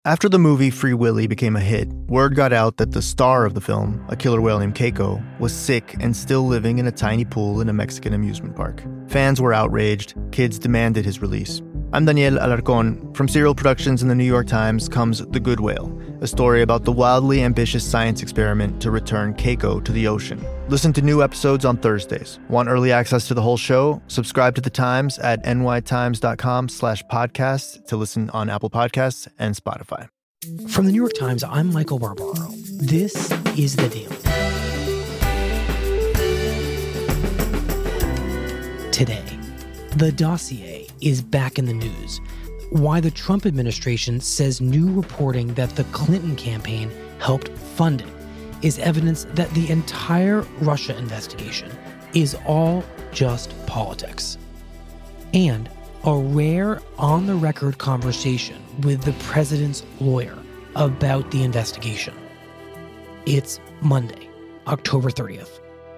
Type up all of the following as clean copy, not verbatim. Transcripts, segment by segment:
After the movie Free Willy became a hit, word got out that the star of the film, a killer whale named Keiko, was sick and still living in a tiny pool in a Mexican amusement park. Fans were outraged. Kids demanded his release. I'm Daniel Alarcón. From Serial Productions and the New York Times comes The Good Whale, a story about the wildly ambitious science experiment to return Keiko to the ocean. Listen to new episodes on Thursdays. Want early access to the whole show? Subscribe to The Times at nytimes.com/podcast to listen on Apple Podcasts and Spotify. From the New York Times, I'm Michael Barbaro. This is The Daily. Today, the dossier is back in the news. Why the Trump administration says new reporting that the Clinton campaign helped fund it is evidence that the entire Russia investigation is all just politics. And a rare on-the-record conversation with the president's lawyer about the investigation. It's Monday, October 30th.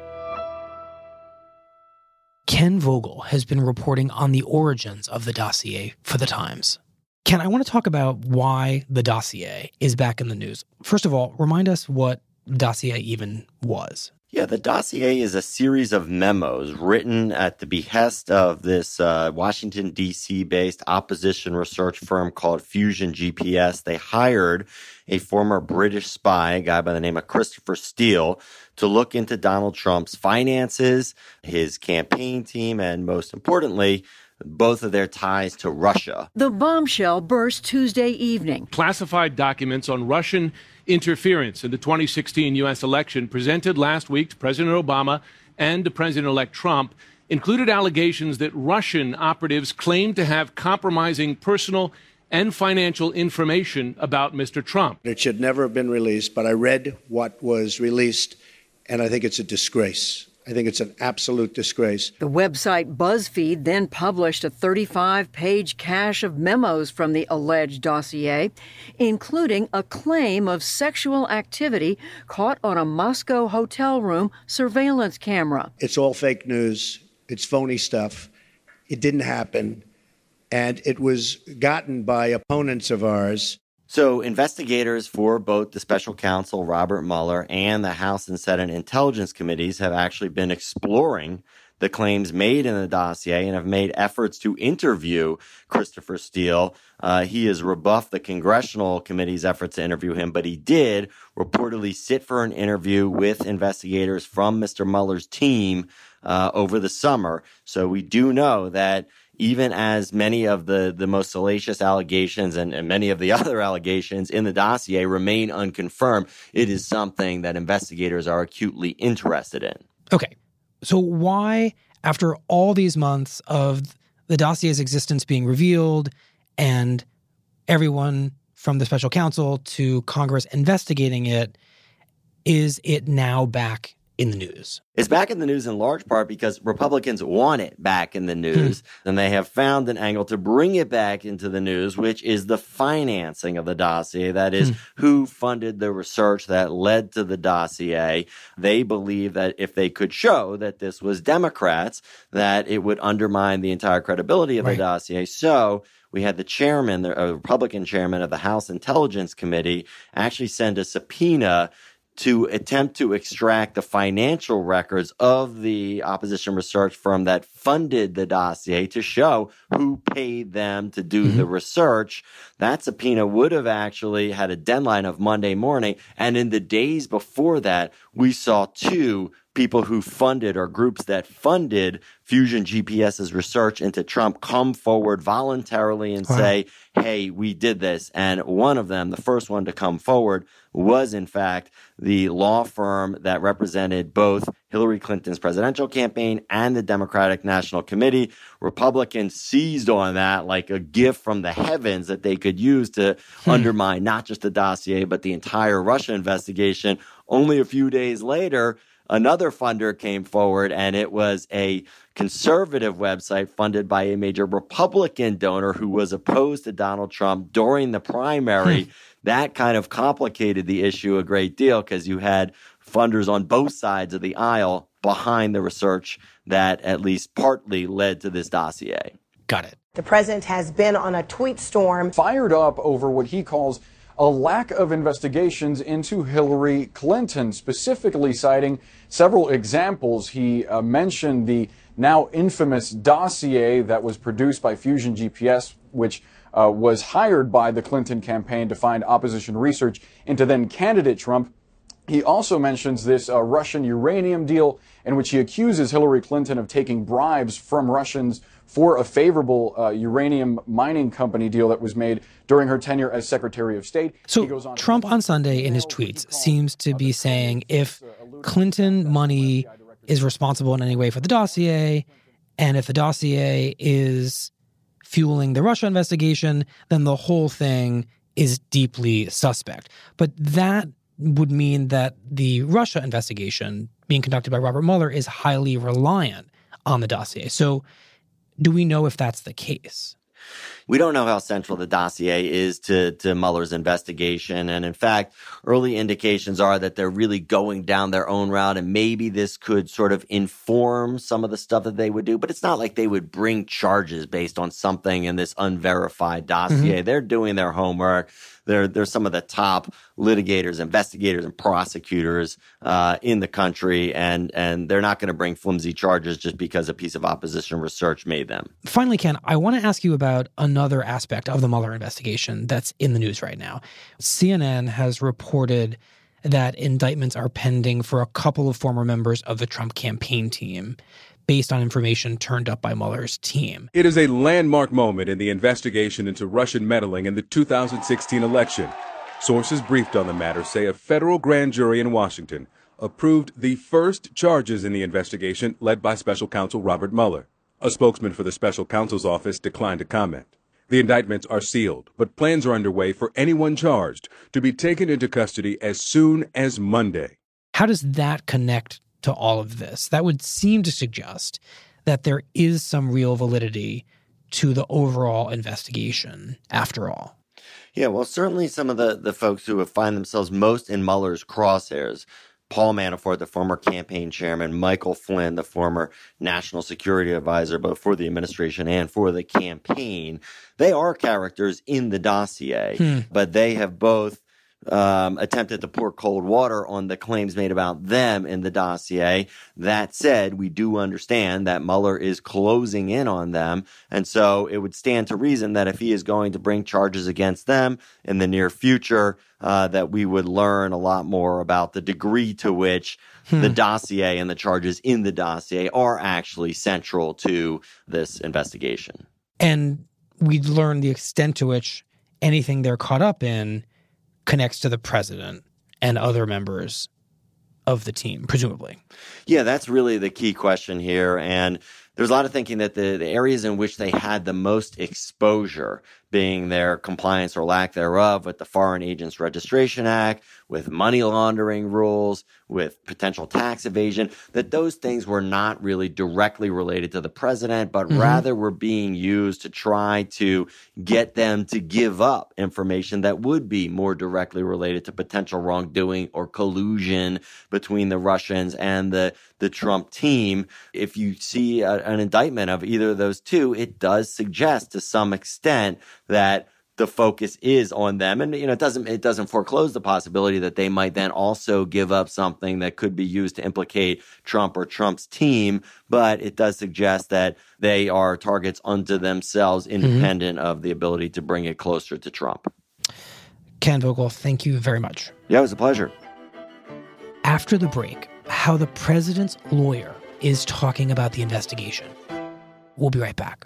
Ken Vogel has been reporting on the origins of the dossier for The Times. Ken, I want to talk about why the dossier is back in the news. First of all, remind us what the dossier even was. Yeah, the dossier is a series of memos written at the behest of this Washington, D.C.-based opposition research firm called Fusion GPS. They hired a former British spy, a guy by the name of Christopher Steele, to look into Donald Trump's finances, his campaign team, and most importantly, both of their ties to Russia. The bombshell burst Tuesday evening. Classified documents on Russian interference in the 2016 U.S. election presented last week to President Obama and to President-elect Trump included allegations that Russian operatives claimed to have compromising personal and financial information about Mr. Trump. It should never have been released, but I read what was released, and I think it's a disgrace. I think it's an absolute disgrace. The website BuzzFeed then published a 35-page cache of memos from the alleged dossier, including a claim of sexual activity caught on a Moscow hotel room surveillance camera. It's all fake news. It's phony stuff. It didn't happen. And it was gotten by opponents of ours. So investigators for both the special counsel, Robert Mueller, and the House and Senate Intelligence Committees have actually been exploring the claims made in the dossier and have made efforts to interview Christopher Steele. He has rebuffed the congressional committee's efforts to interview him, but he did reportedly sit for an interview with investigators from Mr. Mueller's team over the summer. So we do know that even as many of the most salacious allegations and many of the other allegations in the dossier remain unconfirmed, it is something that investigators are acutely interested in. Okay, so why, after all these months of the dossier's existence being revealed and everyone from the special counsel to Congress investigating it, is it now back in the news? It's back in the news in large part because Republicans want it back in the news, and they have found an angle to bring it back into the news, which is the financing of the dossier. That is, who funded the research that led to the dossier. They believe that if they could show that this was Democrats, that it would undermine the entire credibility of the dossier. So we had the chairman, the Republican chairman of the House Intelligence Committee, actually send a subpoena to attempt to extract the financial records of the opposition research firm that funded the dossier to show who paid them to do the research. That subpoena would have actually had a deadline of Monday morning. And in the days before that, we saw two people who funded or groups that funded Fusion GPS's research into Trump come forward voluntarily and say, hey, we did this. And one of them, the first one to come forward, was in fact the law firm that represented both Hillary Clinton's presidential campaign and the Democratic National Committee. Republicans seized on that like a gift from the heavens that they could use to undermine not just the dossier, but the entire Russia investigation. Only a few days later, another funder came forward, and it was a conservative website funded by a major Republican donor who was opposed to Donald Trump during the primary. That kind of complicated the issue a great deal because you had funders on both sides of the aisle behind the research that at least partly led to this dossier. Got it. The president has been on a tweet storm. Fired up over what he calls a lack of investigations into Hillary Clinton, specifically citing several examples. He mentioned the now infamous dossier that was produced by Fusion GPS, which was hired by the Clinton campaign to find opposition research into then candidate Trump. He also mentions this Russian uranium deal in which he accuses Hillary Clinton of taking bribes from Russians for a favorable uranium mining company deal that was made during her tenure as Secretary of State. So Trump on Sunday in his tweets seems to be saying if Clinton money is responsible in any way for the dossier, and if the dossier is fueling the Russia investigation, then the whole thing is deeply suspect. But that would mean that the Russia investigation being conducted by Robert Mueller is highly reliant on the dossier. So do we know if that's the case? We don't know how central the dossier is to Mueller's investigation. And in fact, early indications are that they're really going down their own route, and maybe this could sort of inform some of the stuff that they would do. But it's not like they would bring charges based on something in this unverified dossier. They're doing their homework. They're some of the top litigators, investigators, and prosecutors in the country, and they're not going to bring flimsy charges just because a piece of opposition research made them. Finally, Ken, I want to ask you about another aspect of the Mueller investigation that's in the news right now. CNN has reported that indictments are pending for a couple of former members of the Trump campaign team, based on information turned up by Mueller's team. It is a landmark moment in the investigation into Russian meddling in the 2016 election. Sources briefed on the matter say a federal grand jury in Washington approved the first charges in the investigation led by special counsel Robert Mueller. A spokesman for the special counsel's office declined to comment. The indictments are sealed, but plans are underway for anyone charged to be taken into custody as soon as Monday. How does that connect to all of this? That would seem to suggest that there is some real validity to the overall investigation after all. Yeah, well, certainly some of the folks who have find themselves most in Mueller's crosshairs, Paul Manafort, the former campaign chairman, Michael Flynn, the former national security advisor, both for the administration and for the campaign, they are characters in the dossier, but they have both attempted to pour cold water on the claims made about them in the dossier. That said, we do understand that Mueller is closing in on them. And so it would stand to reason that if he is going to bring charges against them in the near future, that we would learn a lot more about the degree to which the dossier and the charges in the dossier are actually central to this investigation. And we'd learn the extent to which anything they're caught up in connects to the president and other members of the team, presumably. Yeah, that's really the key question here. And there's a lot of thinking that the areas in which they had the most exposure, being their compliance or lack thereof with the Foreign Agents Registration Act, with money laundering rules, with potential tax evasion, that those things were not really directly related to the president, but rather were being used to try to get them to give up information that would be more directly related to potential wrongdoing or collusion between the Russians and the Trump team. If you see an indictment of either of those two, it does suggest to some extent that the focus is on them. And, it doesn't foreclose the possibility that they might then also give up something that could be used to implicate Trump or Trump's team. But it does suggest that they are targets unto themselves, independent of the ability to bring it closer to Trump. Ken Vogel, thank you very much. Yeah, it was a pleasure. After the break, how the president's lawyer is talking about the investigation. We'll be right back.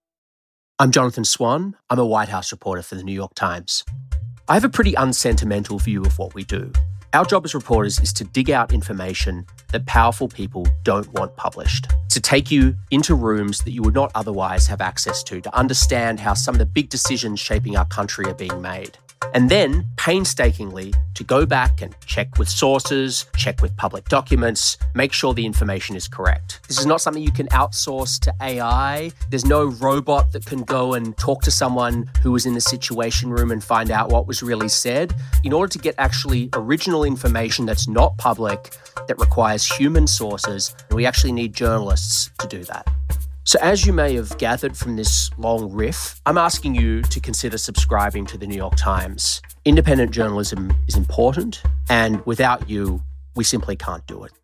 I'm Jonathan Swan. I'm a White House reporter for the New York Times. I have a pretty unsentimental view of what we do. Our job as reporters is to dig out information that powerful people don't want published, to take you into rooms that you would not otherwise have access to understand how some of the big decisions shaping our country are being made. And then, painstakingly, to go back and check with sources, check with public documents, make sure the information is correct. This is not something you can outsource to AI. There's no robot that can go and talk to someone who was in the Situation Room and find out what was really said. In order to get actually original information that's not public, that requires human sources, we actually need journalists to do that. So as you may have gathered from this long riff, I'm asking you to consider subscribing to the New York Times. Independent journalism is important, and without you, we simply can't do it.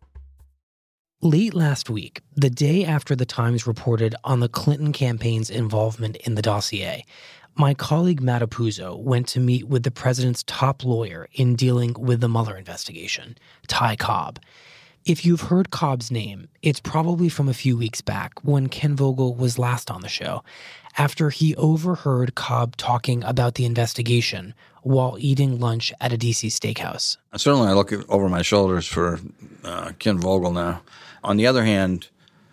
Late last week, the day after the Times reported on the Clinton campaign's involvement in the dossier, my colleague Matt Apuzzo went to meet with the president's top lawyer in dealing with the Mueller investigation, Ty Cobb. If you've heard Cobb's name, it's probably from a few weeks back when Ken Vogel was last on the show, after he overheard Cobb talking about the investigation while eating lunch at a D.C. steakhouse. Certainly I look over my shoulders for Ken Vogel now. On the other hand,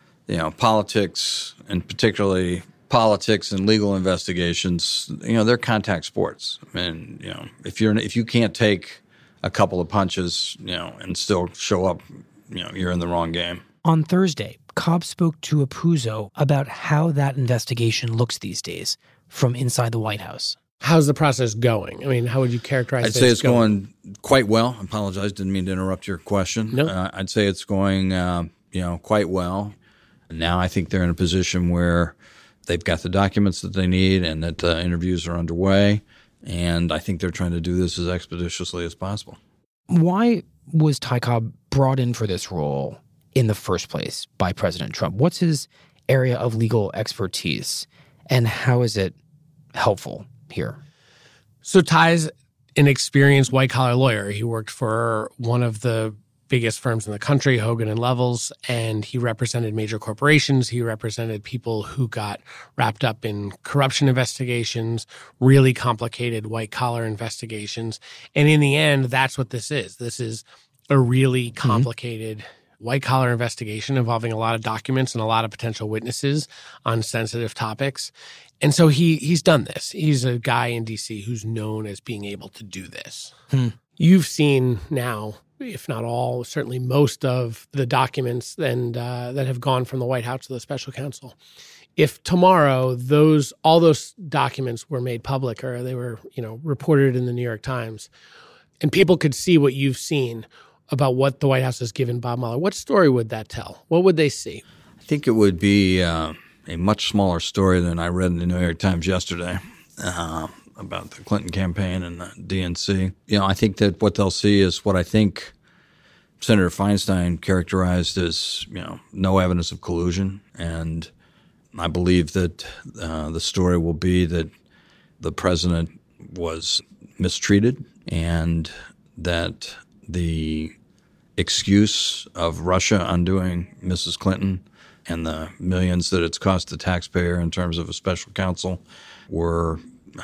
politics, and particularly politics and legal investigations, they're contact sports. I mean, if you can't take a couple of punches, and still show up, you're in the wrong game. On Thursday, Cobb spoke to Apuzzo about how that investigation looks these days from inside the White House. How's the process going? I mean, how would you characterize it? I'd say it's going quite well. I apologize, didn't mean to interrupt your question. No. I'd say it's going, quite well. Now I think they're in a position where they've got the documents that they need and that interviews are underway. And I think they're trying to do this as expeditiously as possible. Why was Ty Cobb brought in for this role in the first place by President Trump? What's his area of legal expertise, and how is it helpful here? So Ty's an experienced white-collar lawyer. He worked for one of the biggest firms in the country, Hogan and Lovells, and he represented major corporations. He represented people who got wrapped up in corruption investigations, really complicated white-collar investigations. And in the end, that's what this is. This is a really complicated white-collar investigation involving a lot of documents and a lot of potential witnesses on sensitive topics. And so he's done this. He's a guy in D.C. who's known as being able to do this. You've seen now, if not all, certainly most of the documents that have gone from the White House to the special counsel. If tomorrow all those documents were made public, or they were reported in the New York Times, and people could see what you've seen about what the White House has given Bob Mueller, what story would that tell? What would they see? I think it would be a much smaller story than I read in the New York Times yesterday about the Clinton campaign and the DNC. I think that what they'll see is what I think Senator Feinstein characterized as, no evidence of collusion. And I believe that the story will be that the president was mistreated and that the excuse of Russia undoing Mrs. Clinton and the millions that it's cost the taxpayer in terms of a special counsel were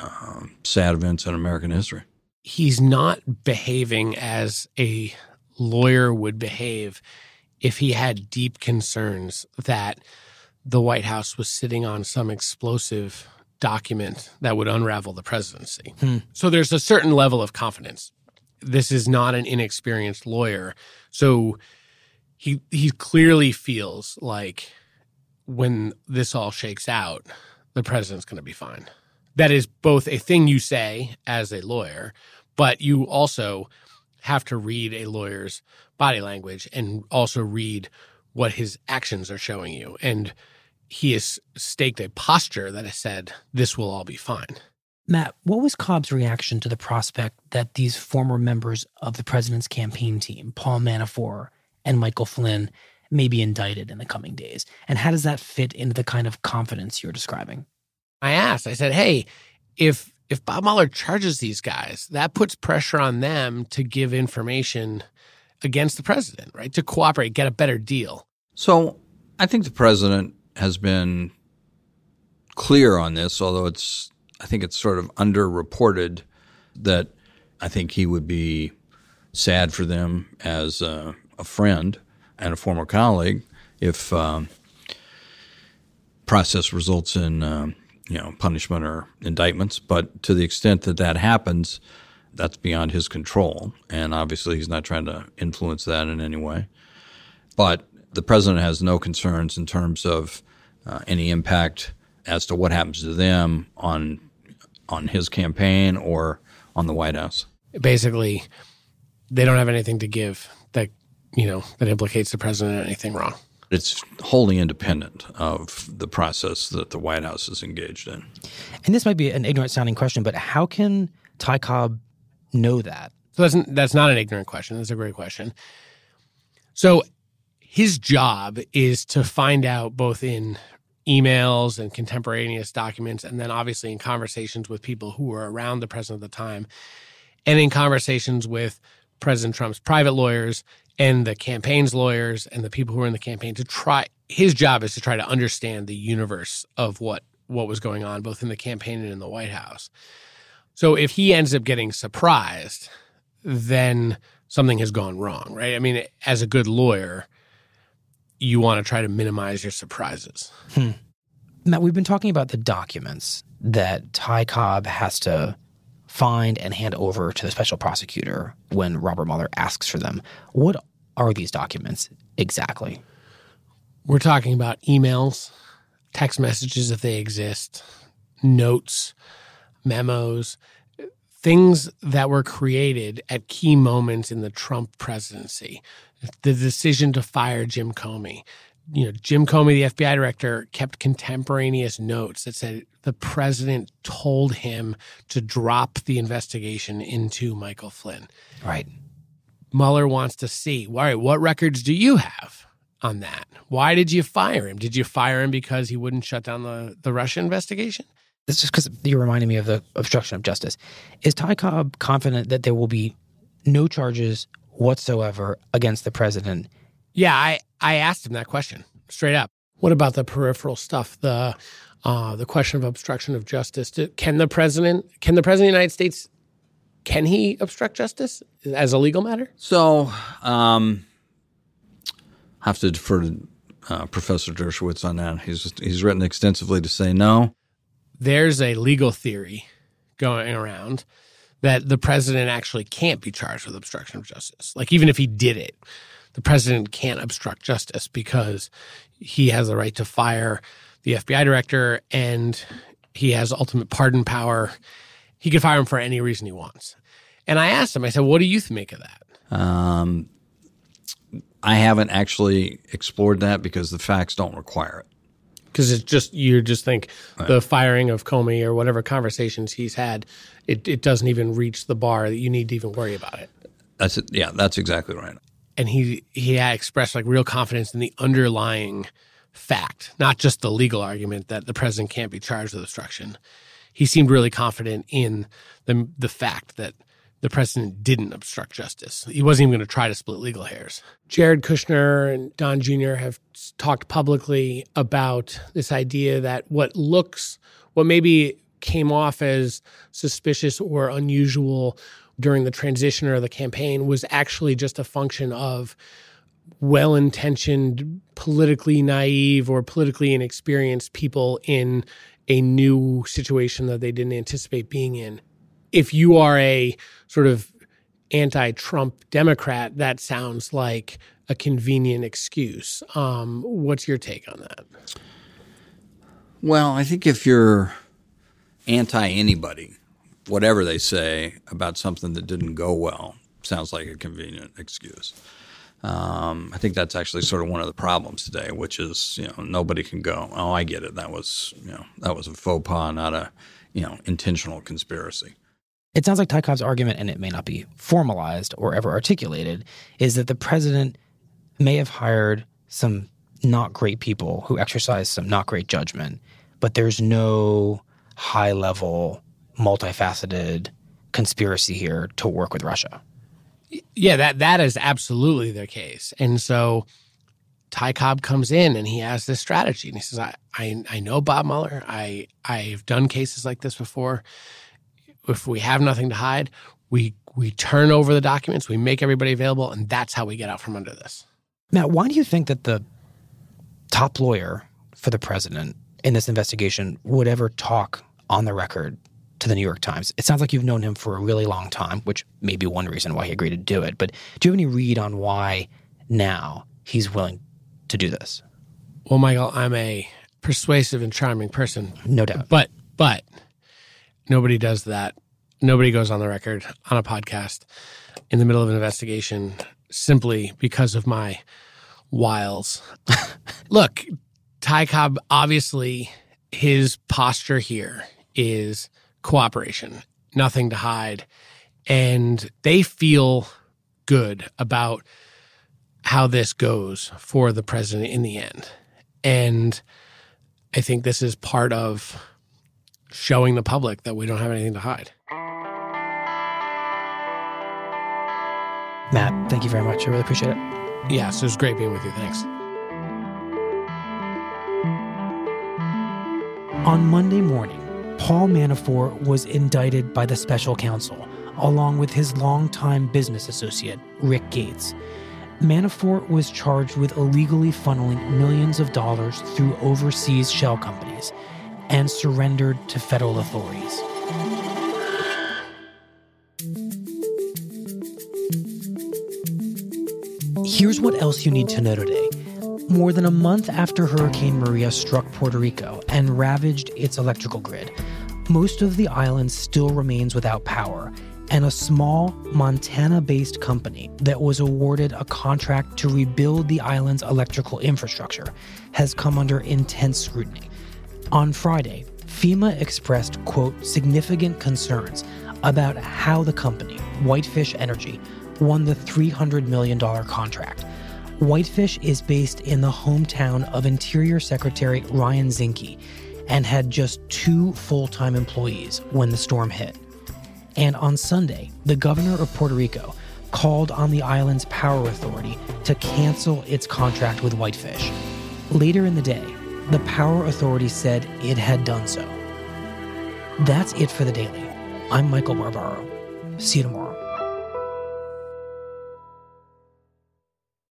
sad events in American history. He's not behaving as a lawyer would behave if he had deep concerns that the White House was sitting on some explosive document that would unravel the presidency. So there's a certain level of confidence. This is not an inexperienced lawyer. So he clearly feels like when this all shakes out, the president's going to be fine. That is both a thing you say as a lawyer, but you also have to read a lawyer's body language and also read what his actions are showing you. And he has staked a posture that has said, this will all be fine. Matt, what was Cobb's reaction to the prospect that these former members of the president's campaign team, Paul Manafort and Michael Flynn, may be indicted in the coming days? And how does that fit into the kind of confidence you're describing? I said, hey, if Bob Mueller charges these guys, that puts pressure on them to give information against the president, right? To cooperate, get a better deal. So I think the president has been clear on this, although I think it's sort of underreported, that I think he would be sad for them as a friend and a former colleague if process results in punishment or indictments. But to the extent that that happens, that's beyond his control. And obviously he's not trying to influence that in any way. But the president has no concerns in terms of any impact as to what happens to them on his campaign or on the White House. Basically, they don't have anything to give that implicates the president in anything wrong. It's wholly independent of the process that the White House is engaged in. And this might be an ignorant-sounding question, but how can Ty Cobb know that? So that's not an ignorant question. That's a great question. So his job is to find out both in emails and contemporaneous documents, and then obviously in conversations with people who were around the president at the time, and in conversations with President Trump's private lawyers and the campaign's lawyers and the people who were in the campaign his job is to try to understand the universe of what was going on both in the campaign and in the White House. So if he ends up getting surprised, then something has gone wrong, right? I mean, as a good lawyer, you want to try to minimize your surprises. Matt, we've been talking about the documents that Ty Cobb has to find and hand over to the special prosecutor when Robert Mueller asks for them. What are these documents exactly? We're talking about emails, text messages if they exist, notes, memos, things that were created at key moments in the Trump presidency. The decision to fire Jim Comey. Jim Comey, the FBI director, kept contemporaneous notes that said the president told him to drop the investigation into Michael Flynn. Right. Mueller wants to see, all right, what records do you have on that? Why did you fire him? Did you fire him because he wouldn't shut down the Russia investigation? It's just because you're reminding me of the obstruction of justice. Is Ty Cobb confident that there will be no charges whatsoever against the president? Yeah, I asked him that question straight up. What about the peripheral stuff? The question of obstruction of justice. Can the president of the United States, can he obstruct justice as a legal matter? So, have to defer to Professor Dershowitz on that. He's written extensively to say no. There's a legal theory going around that the president actually can't be charged with obstruction of justice. Like, even if he did it, the president can't obstruct justice because he has the right to fire the FBI director and he has ultimate pardon power. He can fire him for any reason he wants. And I asked him, I said, what do you make of that? I haven't actually explored that because the facts don't require it. Because it's just, you just think the firing of Comey or whatever conversations he's had, it doesn't even reach the bar that you need to even worry about it. That's it. Yeah, that's exactly right. And he had expressed like real confidence in the underlying fact, not just the legal argument that the president can't be charged with obstruction. He seemed really confident in the fact that the president didn't obstruct justice. He wasn't even going to try to split legal hairs. Jared Kushner and Don Jr. have talked publicly about this idea that what maybe came off as suspicious or unusual during the transition or the campaign was actually just a function of well-intentioned, politically naive or politically inexperienced people in a new situation that they didn't anticipate being in. If you are a sort of anti-Trump Democrat, that sounds like a convenient excuse. What's your take on that? Well, I think if you're anti-anybody, whatever they say about something that didn't go well sounds like a convenient excuse. I think that's actually sort of one of the problems today, which is, nobody can go, oh, I get it. That was a faux pas, not a, intentional conspiracy. It sounds like Ty Cobb's argument, and it may not be formalized or ever articulated, is that the president may have hired some not great people who exercised some not great judgment, but there's no high-level, multifaceted conspiracy here to work with Russia. Yeah, that is absolutely the case. And so Ty Cobb comes in and he has this strategy. And he says, I know Bob Mueller. I've done cases like this before. If we have nothing to hide, we turn over the documents, we make everybody available, and that's how we get out from under this. Matt, why do you think that the top lawyer for the president in this investigation would ever talk on the record to the New York Times? It sounds like you've known him for a really long time, which may be one reason why he agreed to do it. But do you have any read on why now he's willing to do this? Well, Michael, I'm a persuasive and charming person. No doubt. But nobody does that. Nobody goes on the record on a podcast in the middle of an investigation simply because of my wiles. Look, Ty Cobb, obviously, his posture here is cooperation, nothing to hide. And they feel good about how this goes for the president in the end. And I think this is part of showing the public that we don't have anything to hide. Matt, thank you very much. I really appreciate it. Yes, it was great being with you. Thanks. On Monday morning, Paul Manafort was indicted by the special counsel, along with his longtime business associate, Rick Gates. Manafort was charged with illegally funneling millions of dollars through overseas shell companies and surrendered to federal authorities. Here's what else you need to know today. More than a month after Hurricane Maria struck Puerto Rico and ravaged its electrical grid, most of the island still remains without power, and a small Montana-based company that was awarded a contract to rebuild the island's electrical infrastructure has come under intense scrutiny. On Friday, FEMA expressed, quote, significant concerns about how the company, Whitefish Energy, won the $300 million contract. Whitefish is based in the hometown of Interior Secretary Ryan Zinke and had just 2 full-time employees when the storm hit. And on Sunday, the governor of Puerto Rico called on the island's power authority to cancel its contract with Whitefish. Later in the day, the power authority said it had done so. That's it for The Daily. I'm Michael Barbaro. See you tomorrow.